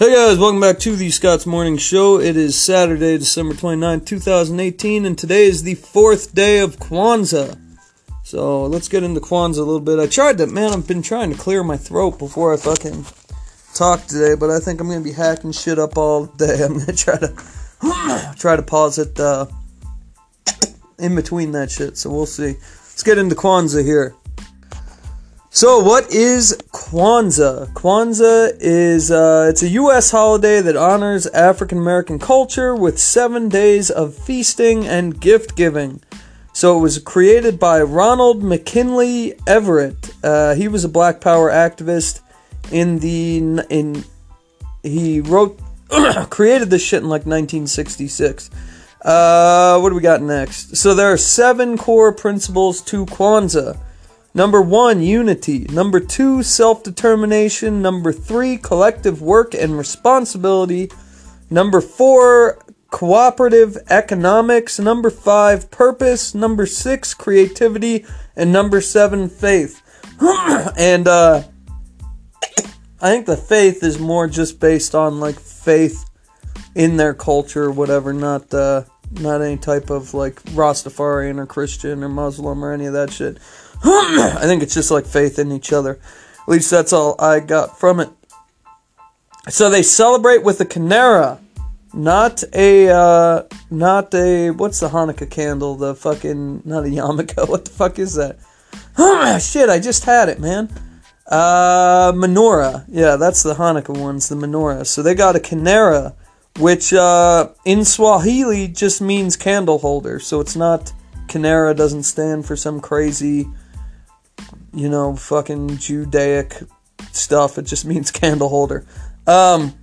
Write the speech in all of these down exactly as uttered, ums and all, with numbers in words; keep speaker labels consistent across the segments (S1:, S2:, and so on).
S1: Hey guys, welcome back to the Scott's Morning Show. It is Saturday, December twenty-ninth, two thousand eighteen, and today is the fourth day of Kwanzaa. So, let's get into Kwanzaa a little bit. I tried to, man, I've been trying to clear my throat before I fucking talk today, but I think I'm going to be hacking shit up all day. I'm going to try to, try to pause it, uh, in between that shit, so we'll see. Let's get into Kwanzaa here. So, what is Kwanzaa? Kwanzaa is, uh, it's a U S holiday that honors African American culture with seven days of feasting and gift giving. So, it was created by Ronald McKinley Everett. Uh, he was a Black Power activist in the, in, he wrote, created this shit in like nineteen sixty-six. Uh, what do we got next? So, there are seven core principles to Kwanzaa. Number one, unity. Number two, self-determination. Number three, collective work and responsibility. Number four, cooperative economics. Number five, purpose. Number six, creativity. And number seven, faith. and, uh, I think the faith is more just based on, like, faith in their culture or whatever, not, uh, not any type of, like, Rastafarian or Christian or Muslim or any of that shit. I think it's just like faith in each other. At least that's all I got from it. So they celebrate with a Kinara, not a, uh, not a, what's the Hanukkah candle? The fucking, not a yarmulke. What the fuck is that? Shit, I just had it, man. Uh, menorah. Yeah, that's the Hanukkah ones, the menorah. So they got a Kinara, which, uh, in Swahili just means candle holder. So it's not, Kinara doesn't stand for some crazy, you know, fucking Judaic stuff. It just means candle holder. Um,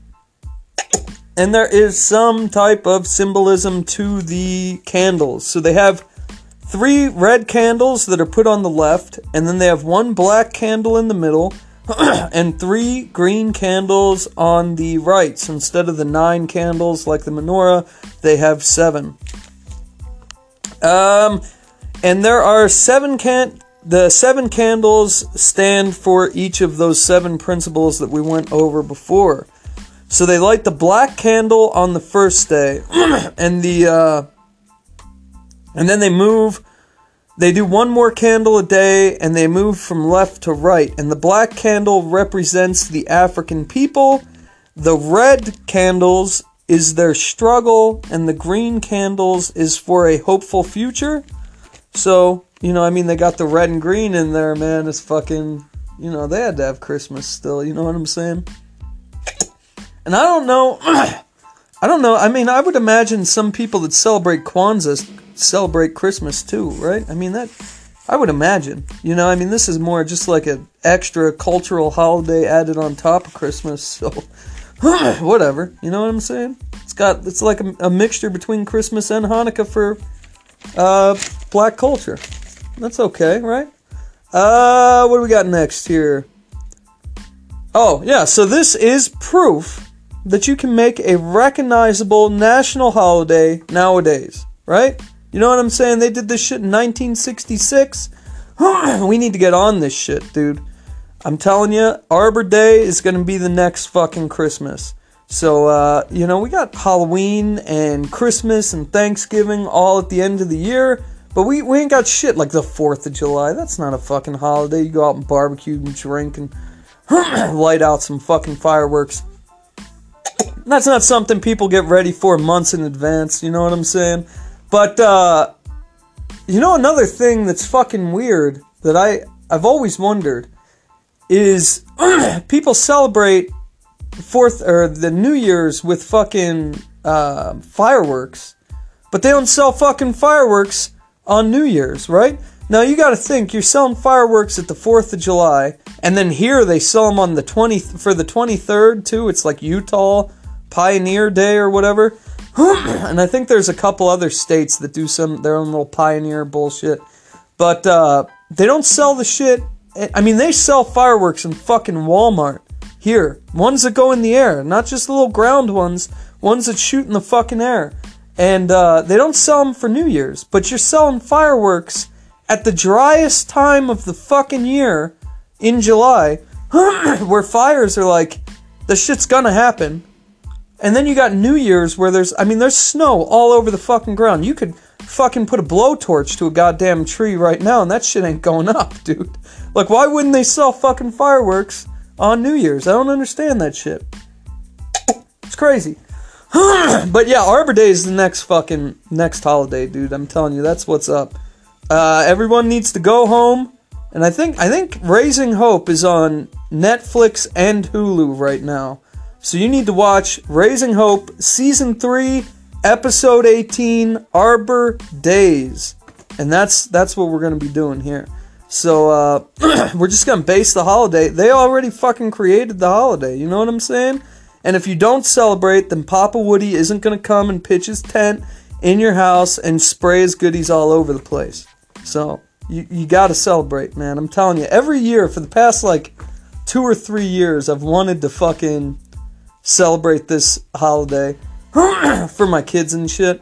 S1: and there is some type of symbolism to the candles. So they have three red candles that are put on the left, and then they have one black candle in the middle, and three green candles on the right. So instead of the nine candles like the menorah, they have seven. Um, and there are seven can. The seven candles stand for each of those seven principles that we went over before. So they light the black candle on the first day, and the uh, and then they move. They do one more candle a day, and they move from left to right. And the black candle represents the African people. The red candles is their struggle, and the green candles is for a hopeful future. So, you know, I mean, they got the red and green in there, man. It's fucking, you know, they had to have Christmas still, you know what I'm saying? And I don't know, I don't know, I mean, I would imagine some people that celebrate Kwanzaa celebrate Christmas too, right? I mean, that, I would imagine, you know, I mean, this is more just like an extra cultural holiday added on top of Christmas, so, whatever, you know what I'm saying? It's got, it's like a, a mixture between Christmas and Hanukkah for, uh, black culture. That's okay, right? Uh, what do we got next here? Oh, yeah, so this is proof that you can make a recognizable national holiday nowadays, right? You know what I'm saying? They did this shit in nineteen sixty-six. We need to get on this shit, dude. I'm telling you, Arbor Day is going to be the next fucking Christmas. So, uh, you know, we got Halloween and Christmas and Thanksgiving all at the end of the year. But we, we ain't got shit like the fourth of July. That's not a fucking holiday. You go out and barbecue and drink and light out some fucking fireworks. That's not something people get ready for months in advance. You know what I'm saying? But, uh, you know another thing that's fucking weird that I, I've always wondered is people celebrate fourth or the New Year's with fucking uh, fireworks. But they don't sell fucking fireworks on New Year's, right? Now, you gotta think, you're selling fireworks at the fourth of July, and then here they sell them on the twentieth, for the twenty-third, too. It's like Utah Pioneer Day or whatever. And I think there's a couple other states that do some, their own little pioneer bullshit. But, uh, they don't sell the shit, I mean, they sell fireworks in fucking Walmart. Here, ones that go in the air, not just the little ground ones, ones that shoot in the fucking air. And uh, they don't sell them for New Year's, but you're selling fireworks at the driest time of the fucking year in July, where fires are like, this shit's gonna happen. And then you got New Year's where there's, I mean, there's snow all over the fucking ground. You could fucking put a blowtorch to a goddamn tree right now and that shit ain't going up, dude. Like, why wouldn't they sell fucking fireworks on New Year's? I don't understand that shit. It's crazy. But yeah, Arbor Day is the next fucking, next holiday, dude. I'm telling you, that's what's up. Uh, everyone needs to go home. And I think, I think Raising Hope is on Netflix and Hulu right now. So you need to watch Raising Hope Season three, Episode eighteen, Arbor Days. And that's that's what we're going to be doing here. So uh, we're just going to base the holiday. They already fucking created the holiday, you know what I'm saying? And if you don't celebrate, then Papa Woody isn't going to come and pitch his tent in your house and spray his goodies all over the place. So you, you got to celebrate, man. I'm telling you, every year for the past like two or three years, I've wanted to fucking celebrate this holiday for my kids and shit.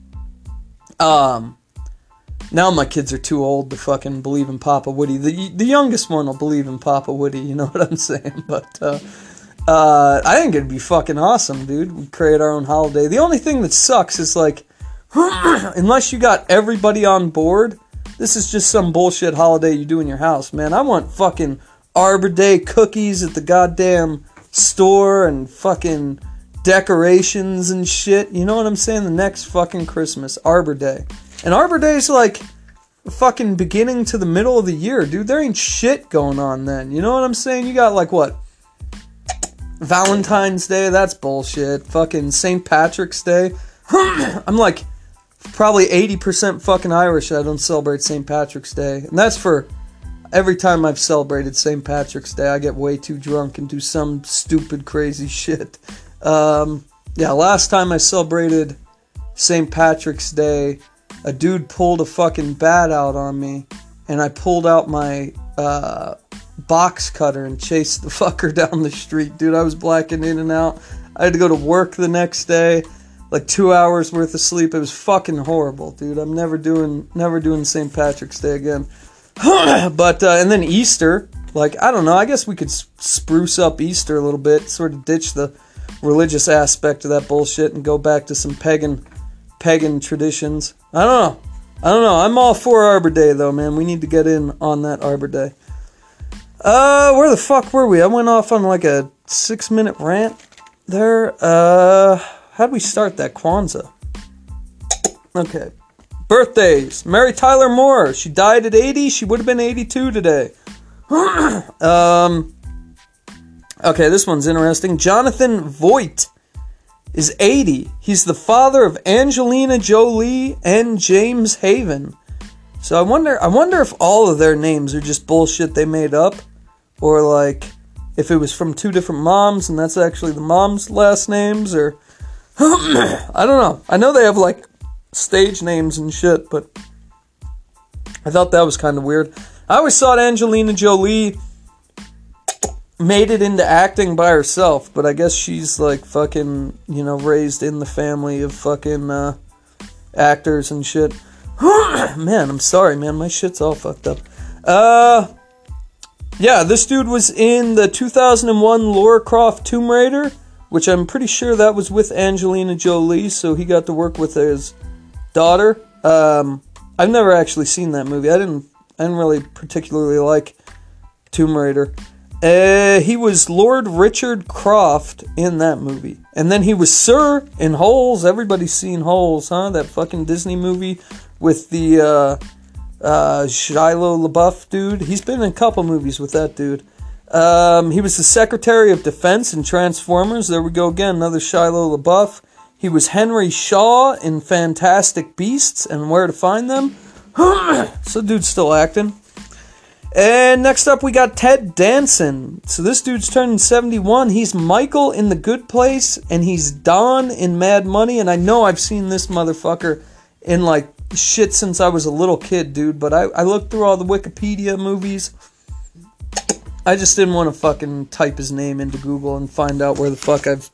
S1: Um, now my kids are too old to fucking believe in Papa Woody. The the youngest one will believe in Papa Woody, you know what I'm saying? But uh, uh, I think it'd be fucking awesome, dude. We create our own holiday. The only thing that sucks is like, unless you got everybody on board, this is just some bullshit holiday you do in your house, man. I want fucking Arbor Day cookies at the goddamn store and fucking decorations and shit. You know what I'm saying? The next fucking Christmas, Arbor Day. And Arbor Day's like the fucking beginning to the middle of the year, dude. There ain't shit going on then. You know what I'm saying? You got like what? Valentine's Day, that's bullshit. Fucking Saint Patrick's Day. I'm like probably eighty percent fucking Irish. I don't celebrate Saint Patrick's Day. And that's for every time I've celebrated Saint Patrick's Day, I get way too drunk and do some stupid, crazy shit. Um, yeah, last time I celebrated Saint Patrick's Day, a dude pulled a fucking bat out on me, and I pulled out my uh, box cutter and chased the fucker down the street. Dude, I was blacking in and out. I had to go to work the next day, like two hours worth of sleep. It was fucking horrible, dude. I'm never doing, never doing Saint Patrick's Day again. But, uh, and then Easter, like, I don't know, I guess we could spruce up Easter a little bit, sort of ditch the religious aspect of that bullshit and go back to some pagan, pagan traditions. I don't know. I don't know. I'm all for Arbor Day, though, man. We need to get in on that Arbor Day. Uh, where the fuck were we? I went off on, like, a six-minute rant there. Uh, how'd we start that? Kwanzaa. Okay. Birthdays. Mary Tyler Moore. She died at eighty. She would have been eighty-two today. um. Okay, this one's interesting. Jonathan Voight is eighty. He's the father of Angelina Jolie and James Haven. So I wonder, I wonder if all of their names are just bullshit they made up, or like if it was from two different moms and that's actually the mom's last names, or I don't know. I know they have like stage names and shit, but I thought that was kind of weird. I always thought Angelina Jolie made it into acting by herself, but I guess she's like fucking, you know, raised in the family of fucking uh, actors and shit. Man, I'm sorry, man. My shit's all fucked up. Uh, yeah, this dude was in the two thousand one Lara Croft Tomb Raider, which I'm pretty sure that was with Angelina Jolie, so he got to work with his daughter. Um, I've never actually seen that movie. I didn't, I didn't really particularly like Tomb Raider. Uh, he was Lord Richard Croft in that movie. And then he was Sir in Holes. Everybody's seen Holes, huh? That fucking Disney movie with the uh, uh, Shia LaBeouf dude. He's been in a couple movies with that dude. Um, he was the Secretary of Defense in Transformers. There we go again, another Shia LaBeouf. He was Henry Shaw in Fantastic Beasts and Where to Find Them. So dude's still acting. And next up we got Ted Danson. So this dude's turning seventy-one. He's Michael in The Good Place, and he's Don in Mad Money. And I know I've seen this motherfucker in like shit since I was a little kid, dude. But I, I looked through all the Wikipedia movies. I just didn't want to fucking type his name into Google and find out where the fuck I've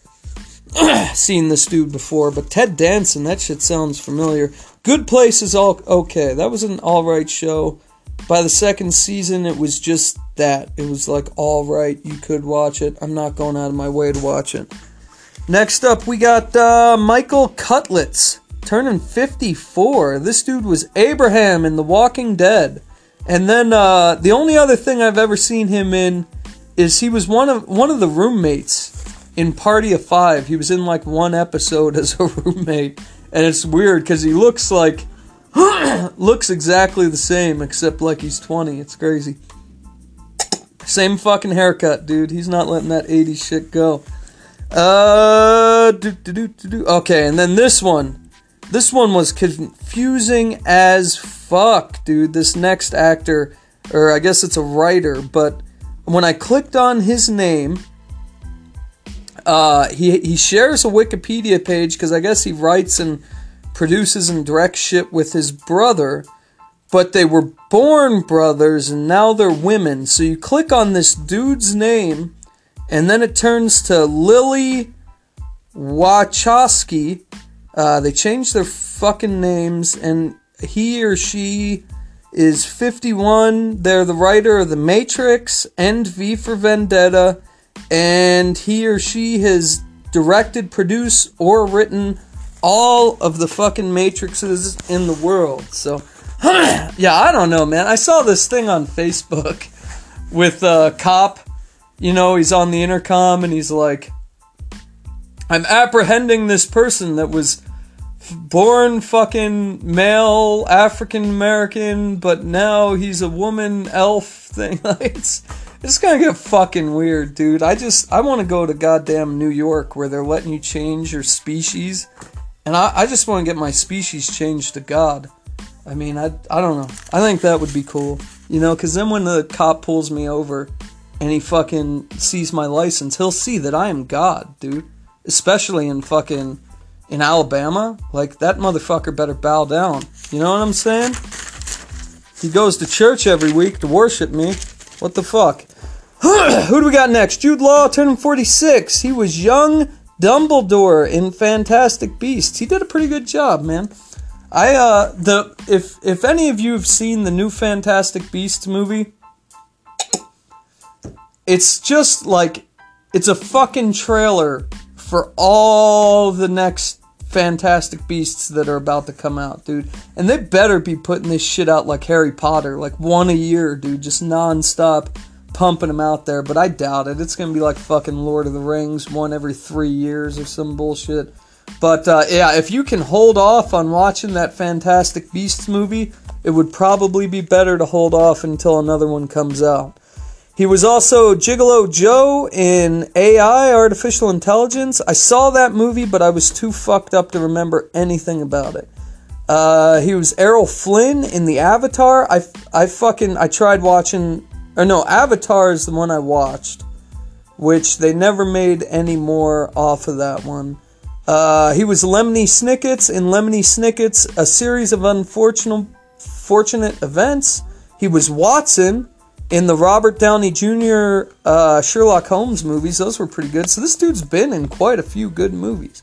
S1: seen this dude before. But Ted Danson, that shit sounds familiar. Good Place is all okay. That was an alright show. By the second season, it was just that. It was like alright, you could watch it. I'm not going out of my way to watch it. Next up, we got uh, Michael Cutlitz, turning fifty-four. This dude was Abraham in The Walking Dead. And then uh, the only other thing I've ever seen him in is he was one of one of the roommates in Party of Five. He was in like one episode as a roommate, and it's weird because he looks like looks exactly the same except like he's twenty. It's crazy. Same fucking haircut, dude. He's not letting that eighties shit go. Uh, do, do, do, do, do. Okay, and then this one. This one was confusing as fuck, dude. This next actor, or I guess it's a writer, but when I clicked on his name, uh, he he shares a Wikipedia page because I guess he writes and produces and directs shit with his brother, but they were born brothers and now they're women. So you click on this dude's name, and then it turns to Lily Wachowski. Uh, they changed their fucking names, and he or she is fifty-one. They're the writer of The Matrix and V for Vendetta, and he or she has directed, produced, or written all of the fucking Matrixes in the world. So, yeah, I don't know, man. I saw this thing on Facebook with a cop. You know, he's on the intercom, and he's like, I'm apprehending this person that was born fucking male, African American, but now he's a woman elf thing. it's it's gonna get fucking weird, dude. I just, I want to go to goddamn New York where they're letting you change your species. And I, I just want to get my species changed to God. I mean, I, I don't know. I think that would be cool. You know, because then when the cop pulls me over and he fucking sees my license, he'll see that I am God, dude. Especially in fucking, in Alabama. Like, that motherfucker better bow down. You know what I'm saying? He goes to church every week to worship me. What the fuck? Who do we got next? Jude Law, turning forty-six. He was young Dumbledore in Fantastic Beasts. He did a pretty good job, man. I, uh, the, if, if any of you have seen the new Fantastic Beasts movie, it's just like, it's a fucking trailer for all the next Fantastic Beasts that are about to come out, dude. And they better be putting this shit out like Harry Potter, like one a year, dude, just non-stop pumping them out there. But I doubt it. It's gonna be like fucking Lord of the Rings, one every three years or some bullshit. But uh, yeah, if you can hold off on watching that Fantastic Beasts movie, it would probably be better to hold off until another one comes out. He was also Gigolo Joe in A I, Artificial Intelligence. I saw that movie, but I was too fucked up to remember anything about it. Uh, he was Errol Flynn in the Avatar. I, I fucking, I tried watching, or no, Avatar is the one I watched, which they never made any more off of that one. Uh, he was Lemony Snickets in Lemony Snickets, A Series of Unfortunate Fortunate Events. He was Watson in the Robert Downey Junior Uh, Sherlock Holmes movies. Those were pretty good. So this dude's been in quite a few good movies.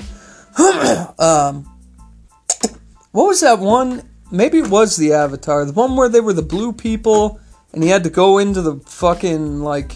S1: um, what was that one? Maybe it was the Avatar. The one where they were the blue people and he had to go into the fucking, like,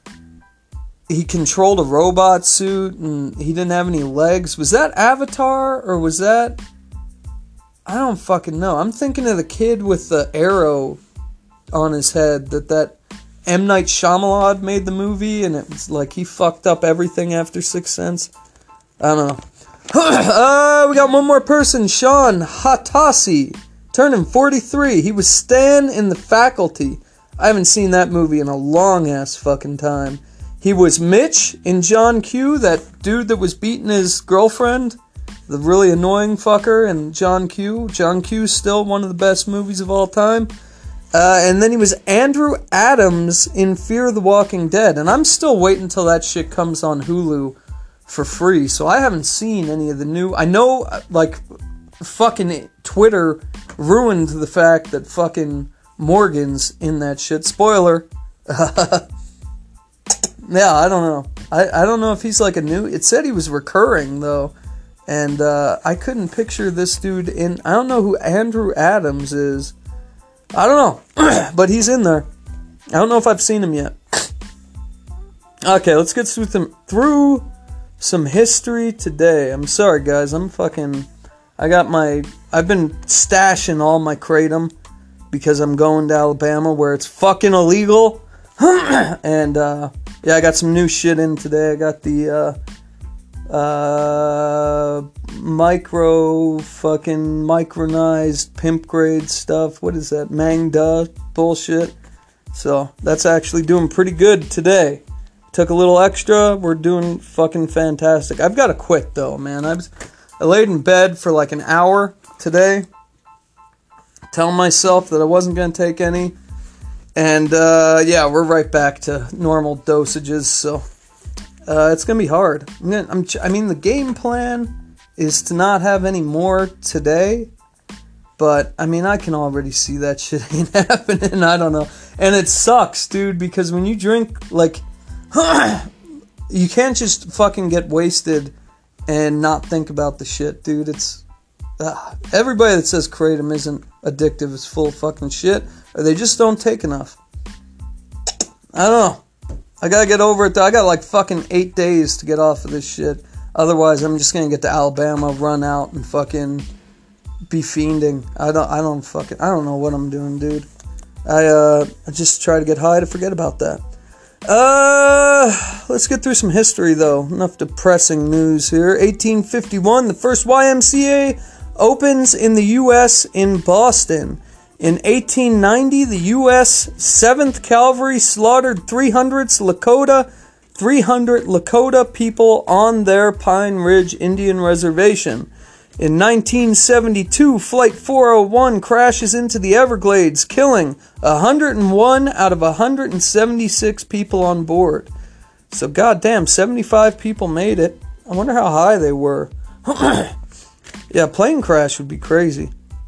S1: he controlled a robot suit and he didn't have any legs. Was that Avatar or was that... I don't fucking know. I'm thinking of the kid with the arrow on his head that that M. Night Shyamalan made the movie, and it was like he fucked up everything after Sixth Sense. I don't know. uh, we got one more person, Sean Hatasi, turning forty-three. He was Stan in The Faculty. I haven't seen that movie in a long ass fucking time. He was Mitch in John Q, that dude that was beating his girlfriend, the really annoying fucker in John Q. John Q's still one of the best movies of all time. Uh, and then he was Andrew Adams in Fear the Walking Dead. And I'm still waiting until that shit comes on Hulu for free. So I haven't seen any of the new... I know, like, fucking Twitter ruined the fact that fucking Morgan's in that shit. Spoiler. Yeah, I don't know. I, I don't know if he's like a new... It said he was recurring, though. And uh, I couldn't picture this dude in... I don't know who Andrew Adams is. I don't know, but he's in there. I don't know if I've seen him yet. Okay, let's get through, them, through some history today. I'm sorry, guys. I'm fucking... I got my... I've been stashing all my Kratom because I'm going to Alabama where it's fucking illegal. And, uh... yeah, I got some new shit in today. I got the, uh... Uh... Micro... Fucking micronized pimp grade stuff. What is that? Mangda bullshit. So, that's actually doing pretty good today. Took a little extra. We're doing fucking fantastic. I've got to quit, though, man. I was, I laid in bed for like an hour today, telling myself that I wasn't going to take any. And, uh, yeah, we're right back to normal dosages. So, uh, it's going to be hard. I'm gonna, I'm, I mean, the game plan is to not have any more today. But, I mean, I can already see that shit ain't happening. I don't know. And it sucks, dude, because when you drink, like... you can't just fucking get wasted and not think about the shit, dude. It's uh, everybody that says Kratom isn't addictive is full of fucking shit, or they just don't take enough. I don't know. I gotta get over it. I got like fucking eight days to get off of this shit. Otherwise, I'm just gonna get to Alabama, run out, and fucking be fiending. I don't. I don't fucking. I don't know what I'm doing, dude. I uh. I just try to get high to forget about that. Uh, let's get through some history, though. Enough depressing news here. eighteen fifty-one, the first Y M C A opens in the U S in Boston. In eighteen ninety, the U S seventh Cavalry slaughtered three hundred Lakota, three hundred Lakota people on their Pine Ridge Indian Reservation. In nineteen seventy-two, Flight four oh one crashes into the Everglades, killing one hundred one out of one hundred seventy-six people on board. So, goddamn, seventy-five people made it. I wonder how high they were. Yeah, plane crash would be crazy.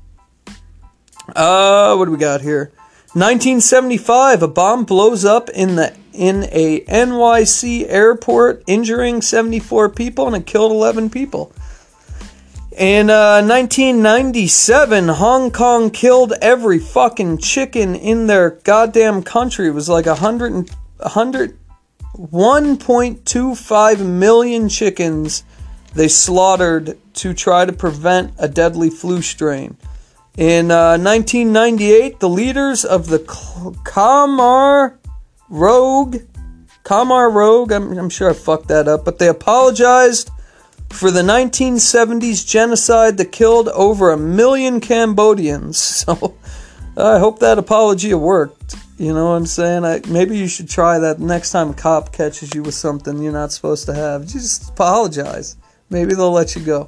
S1: Uh, what do we got here? nineteen seventy-five, a bomb blows up in the in a N Y C airport, injuring seventy-four people, and it killed eleven people. In uh, nineteen ninety-seven, Hong Kong killed every fucking chicken in their goddamn country. It was like one hundred, one hundred, one point two five million chickens they slaughtered to try to prevent a deadly flu strain. In uh, nineteen ninety-eight, the leaders of the Khmer Rouge, Khmer Rouge, I'm, I'm sure I fucked that up, but they apologized for the nineteen seventies genocide that killed over a million Cambodians. So, I hope that apology worked. You know what I'm saying? I, maybe you should try that next time a cop catches you with something you're not supposed to have. Just apologize. Maybe they'll let you go.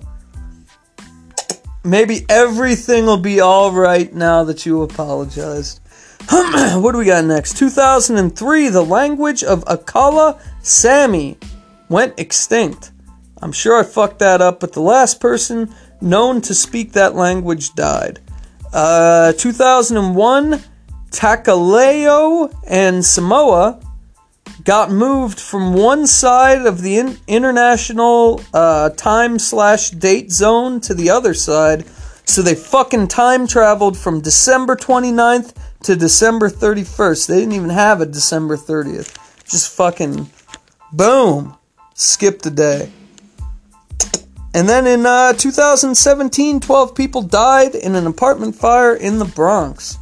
S1: Maybe everything will be alright now that you apologized. What do we got next? two thousand three, the language of Akala Sami went extinct. I'm sure I fucked that up, but the last person known to speak that language died. Uh, two thousand one, Takaleo and Samoa got moved from one side of the in- international uh, time slash date zone to the other side. So they fucking time traveled from December twenty-ninth to December thirty-first. They didn't even have a December thirtieth. Just fucking boom. Skipped a day. And then in uh, two thousand seventeen, twelve people died in an apartment fire in the Bronx.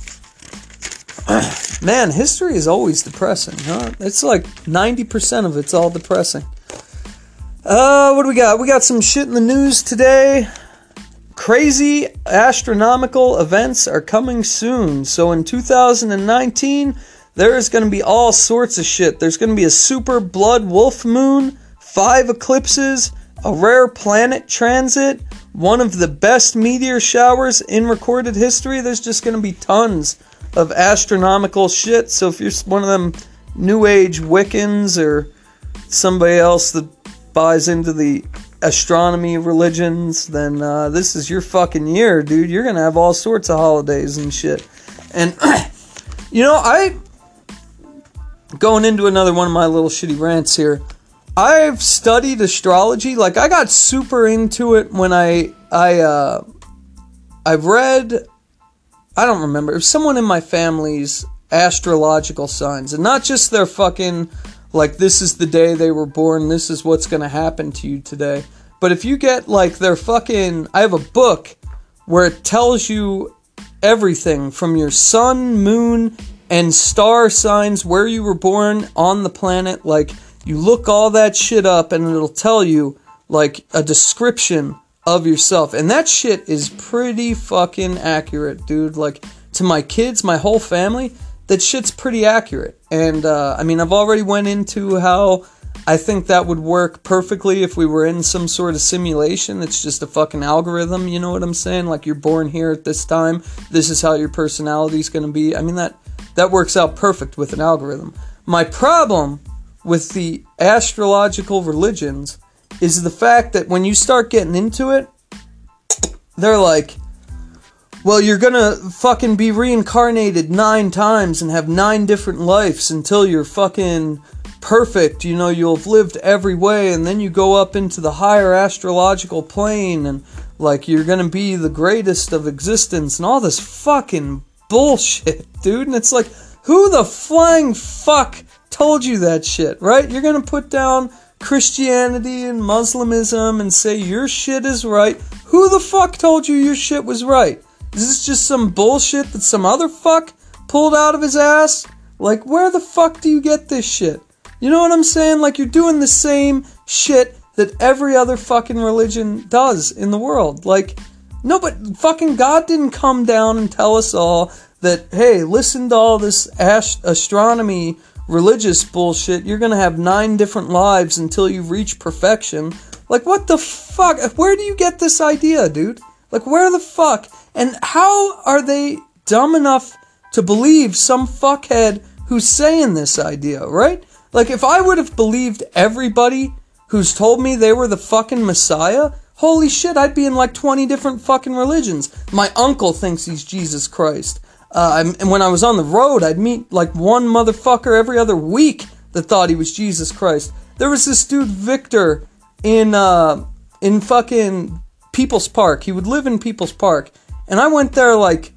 S1: Man, history is always depressing, huh? It's like ninety percent of it's all depressing. Uh, what do we got? We got some shit in the news today. Crazy astronomical events are coming soon. So in two thousand nineteen, there's going to be all sorts of shit. There's going to be a super blood wolf moon, five eclipses, a rare planet transit, one of the best meteor showers in recorded history. There's just going to be tons of astronomical shit. So if you're one of them new age Wiccans or somebody else that buys into the astronomy religions, then uh, this is your fucking year, dude. You're going to have all sorts of holidays and shit. And, you know, I... Going into another one of my little shitty rants here. I've studied astrology. Like, I got super into it when I, I, uh, I've read, I don't remember, it was someone in my family's astrological signs. And not just their fucking, like, this is the day they were born, this is what's going to happen to you today. But if you get, like, their fucking... I have a book where it tells you everything from your sun, moon, and star signs, where you were born on the planet. Like, you look all that shit up and it'll tell you, like, a description of yourself. And that shit is pretty fucking accurate, dude. Like, to my kids, my whole family, that shit's pretty accurate. And, uh, I mean, I've already went into how I think that would work perfectly if we were in some sort of simulation. It's just a fucking algorithm, you know what I'm saying? Like, you're born here at this time, this is how your personality's gonna be. I mean, that, that works out perfect with an algorithm. My problem with the astrological religions is the fact that when you start getting into it, they're like, well, you're gonna fucking be reincarnated nine times and have nine different lives until you're fucking perfect. You know, you'll have lived every way, and then you go up into the higher astrological plane, and, like, you're gonna be the greatest of existence, and all this fucking bullshit, dude. And it's like, who the flying fuck told you that shit, right? You're gonna put down Christianity and Muslimism and say your shit is right. Who the fuck told you your shit was right? Is this just some bullshit that some other fuck pulled out of his ass? Like, where the fuck do you get this shit? You know what I'm saying? Like, you're doing the same shit that every other fucking religion does in the world. Like, no, but fucking God didn't come down and tell us all that, hey, listen to all this ast- astronomy religious bullshit. You're gonna have nine different lives until you reach perfection. Like, what the fuck? Where do you get this idea, dude? Like, where the fuck? And how are they dumb enough to believe some fuckhead who's saying this idea, right? Like, if I would have believed everybody who's told me they were the fucking Messiah, holy shit, I'd be in like twenty different fucking religions. My uncle thinks he's Jesus Christ. Uh, and when I was on the road, I'd meet like one motherfucker every other week that thought he was Jesus Christ. There was this dude, Victor, in, uh, in fucking People's Park. He would live in People's Park. And I went there like,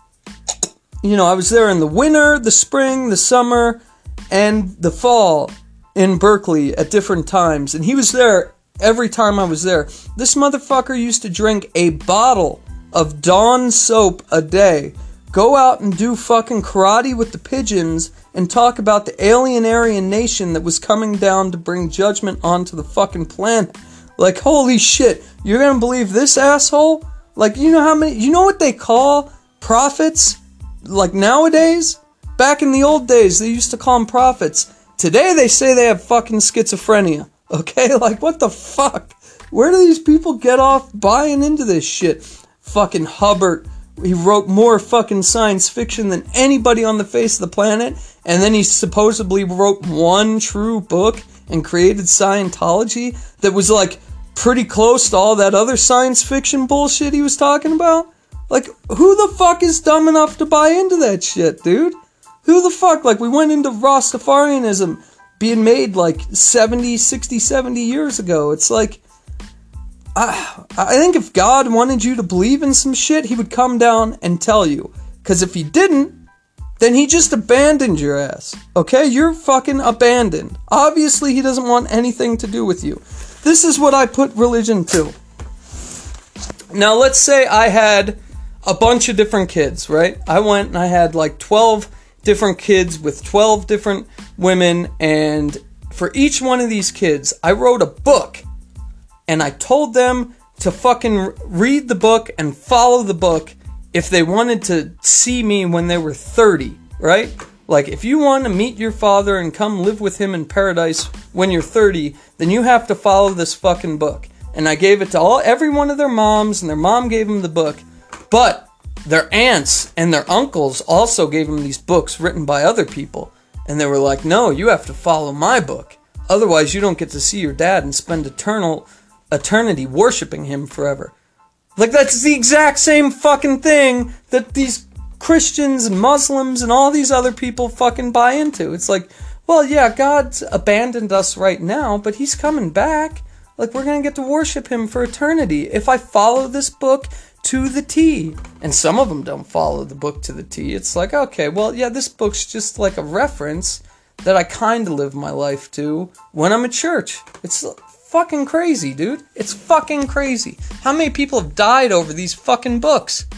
S1: you know, I was there in the winter, the spring, the summer, and the fall in Berkeley at different times. And he was there every time I was there. This motherfucker used to drink a bottle of Dawn soap a day, go out and do fucking karate with the pigeons, and talk about the alien Aryan nation that was coming down to bring judgment onto the fucking planet. Like, holy shit, you're gonna believe this asshole? Like, you know how many, you know what they call prophets? Like, nowadays? Back in the old days, they used to call them prophets. Today, they say they have fucking schizophrenia. Okay? Like, what the fuck? Where do these people get off buying into this shit? Fucking Hubbard, he wrote more fucking science fiction than anybody on the face of the planet, and then he supposedly wrote one true book and created Scientology that was, like, pretty close to all that other science fiction bullshit he was talking about. Like, who the fuck is dumb enough to buy into that shit, dude? Who the fuck? Like, we went into Rastafarianism being made like seventy, sixty, seventy years ago. It's like, I, I think if God wanted you to believe in some shit, he would come down and tell you. Because if he didn't, then he just abandoned your ass. Okay? You're fucking abandoned. Obviously, he doesn't want anything to do with you. This is what I put religion to. Now, let's say I had a bunch of different kids, right? I went and I had like twelve different kids with twelve different women, and for each one of these kids, I wrote a book, and I told them to fucking read the book and follow the book if they wanted to see me when they were thirty, right? Like, if you want to meet your father and come live with him in paradise when you're thirty, then you have to follow this fucking book. And I gave it to all every one of their moms, and their mom gave them the book. But their aunts and their uncles also gave them these books written by other people. And they were like, no, you have to follow my book. Otherwise, you don't get to see your dad and spend eternal eternity worshiping him forever. Like, that's the exact same fucking thing that these Christians and Muslims and all these other people fucking buy into. It's like, well, yeah, God's abandoned us right now, but he's coming back. Like, we're going to get to worship him for eternity if I follow this book to the T. And some of them don't follow the book to the T. It's like, okay, well, yeah, this book's just like a reference. that I kind of live my life to when I'm at church. It's fucking crazy, dude. It's fucking crazy. How many people have died over these fucking books?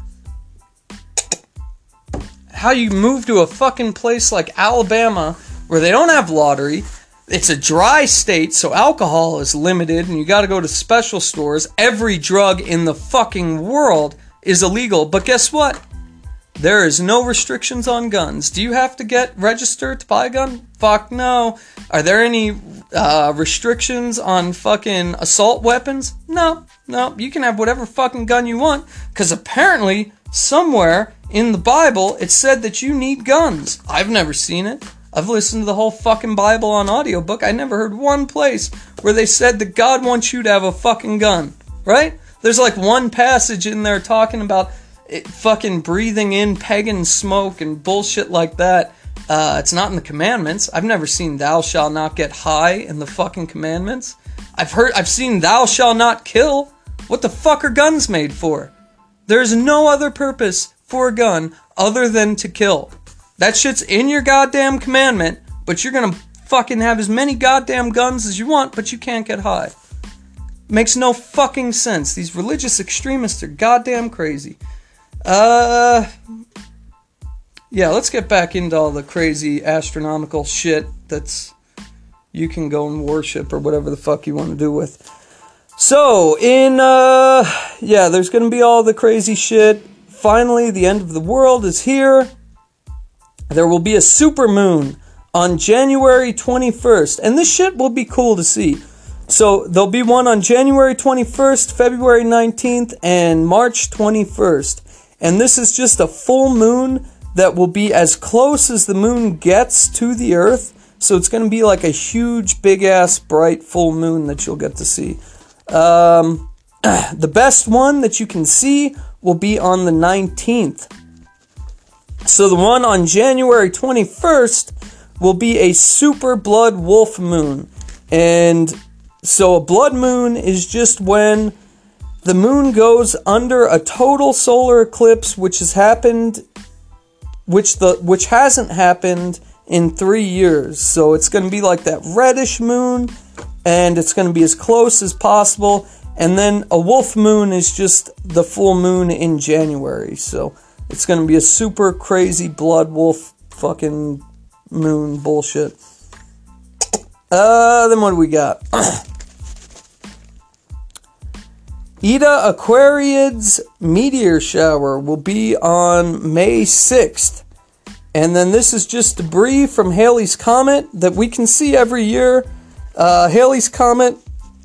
S1: How you move to a fucking place like Alabama where they don't have lottery. It's a dry state, so alcohol is limited and you gotta go to special stores. Every drug in the fucking world is illegal, but guess what? There is no restrictions on guns. Do you have to get registered to buy a gun? Fuck no. Are there any uh, restrictions on fucking assault weapons? No, no. You can have whatever fucking gun you want, because apparently somewhere in the Bible it said that you need guns. I've never seen it. I've listened to the whole fucking Bible on audiobook. I never heard one place where they said that God wants you to have a fucking gun, right? There's like one passage in there talking about it fucking breathing in pagan smoke and bullshit like that. Uh, it's not in the commandments. I've never seen thou shalt not get high in the fucking commandments. I've heard, I've seen thou shalt not kill. What the fuck are guns made for? There's no other purpose for a gun other than to kill. That shit's in your goddamn commandment, but you're gonna fucking have as many goddamn guns as you want, but you can't get high. Makes no fucking sense. These religious extremists are goddamn crazy. Uh, yeah, let's get back into all the crazy astronomical shit that's you can go and worship or whatever the fuck you want to do with. So, in, uh, yeah, there's gonna be all the crazy shit. Finally, the end of the world is here. There will be a supermoon on January twenty-first, and this shit will be cool to see. So, there'll be one on January twenty-first, February nineteenth, and March twenty-first. And this is just a full moon that will be as close as the moon gets to the Earth. So, it's going to be like a huge, big-ass, bright, full moon that you'll get to see. Um, the best one that you can see will be on the nineteenth. So the one on January twenty-first will be a super blood wolf moon. And so a blood moon is just when the moon goes under a total solar eclipse, which has happened, which the which hasn't happened in three years. So it's going to be like that reddish moon, and it's going to be as close as possible. And then a wolf moon is just the full moon in January. So it's going to be a super crazy blood wolf fucking moon bullshit. Uh, then what do we got? Eta Aquariids meteor shower will be on May sixth. And then this is just debris from Halley's Comet that we can see every year. Uh, Halley's Comet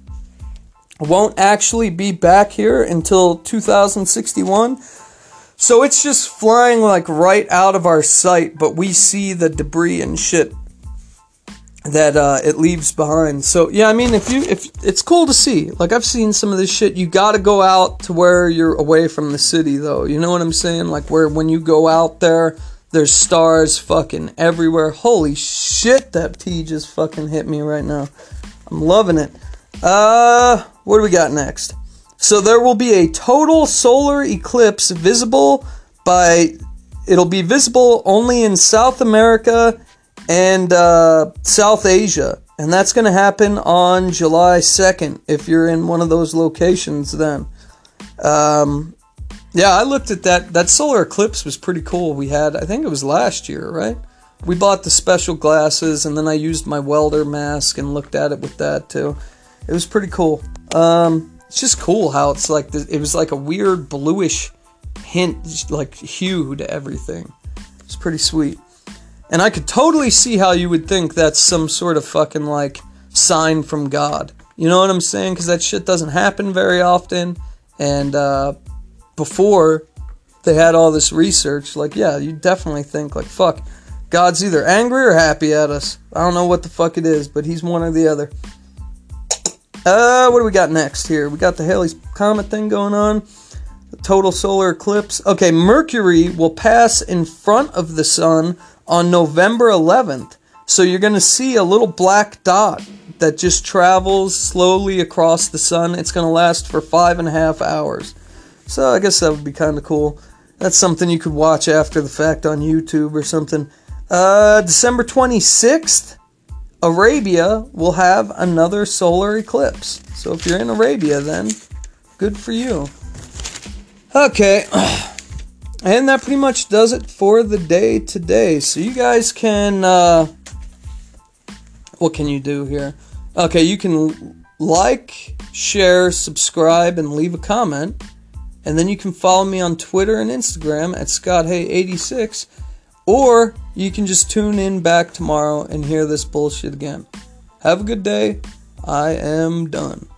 S1: won't actually be back here until two thousand sixty-one. So it's just flying like right out of our sight, but we see the debris and shit that uh, it leaves behind. So yeah, I mean, if you if it's cool to see. Like I've seen some of this shit. You got to go out to where you're away from the city, though. You know what I'm saying? Like where when you go out there, there's stars fucking everywhere. Holy shit, that T just fucking hit me right now. I'm loving it. Uh, what do we got next? So there will be a total solar eclipse visible by, it'll be visible only in South America and uh, South Asia. And that's going to happen on July second if you're in one of those locations then. Um, yeah, I looked at that. That solar eclipse was pretty cool. We had, I think it was last year, right? We bought the special glasses and then I used my welder mask and looked at it with that too. It was pretty cool. Um... It's just cool how it's like, the, it was like a weird bluish hint, like hue to everything. It's pretty sweet. And I could totally see how you would think that's some sort of fucking like sign from God. You know what I'm saying? Because that shit doesn't happen very often. And uh, before they had all this research, like, yeah, you definitely think like, fuck, God's either angry or happy at us. I don't know what the fuck it is, but he's one or the other. Uh, what do we got next here? We got the Halley's Comet thing going on. The total solar eclipse. Okay, Mercury will pass in front of the sun on November eleventh. So you're going to see a little black dot that just travels slowly across the sun. It's going to last for five and a half hours. So I guess that would be kind of cool. That's something you could watch after the fact on YouTube or something. Uh, December twenty-sixth, Arabia will have another solar eclipse. So if you're in Arabia, then good for you. Okay. And that pretty much does it for the day today. So you guys can, uh, what can you do here? Okay, you can like, share, subscribe, and leave a comment. And then you can follow me on Twitter and Instagram at Scott Hay eighty-six. Or you can just tune in back tomorrow and hear this bullshit again. Have a good day. I am done.